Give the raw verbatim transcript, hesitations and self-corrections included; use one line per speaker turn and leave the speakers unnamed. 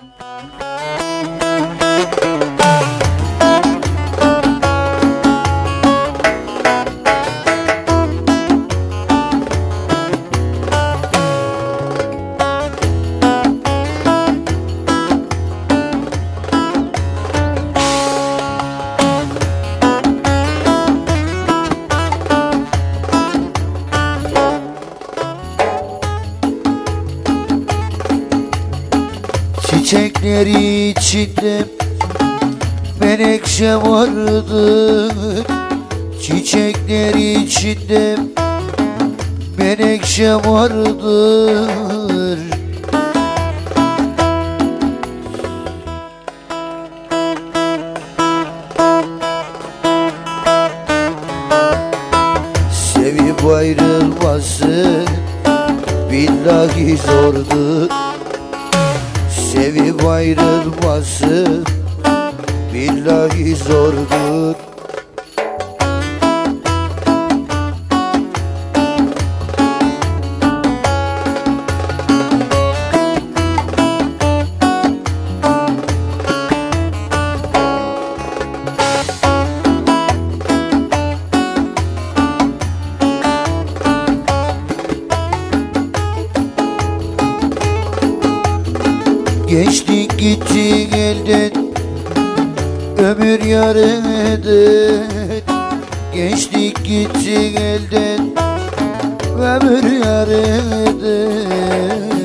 Çiçekler içinde menekşe vardı. Çiçekler içinde menekşe vardır. Sevip ayrılması billahi zordur. Sevip ayrılması billahi zordur. Geçtik gittik elden, ömür yarıdır. Geçtik gittik elden, ömür yarıdır.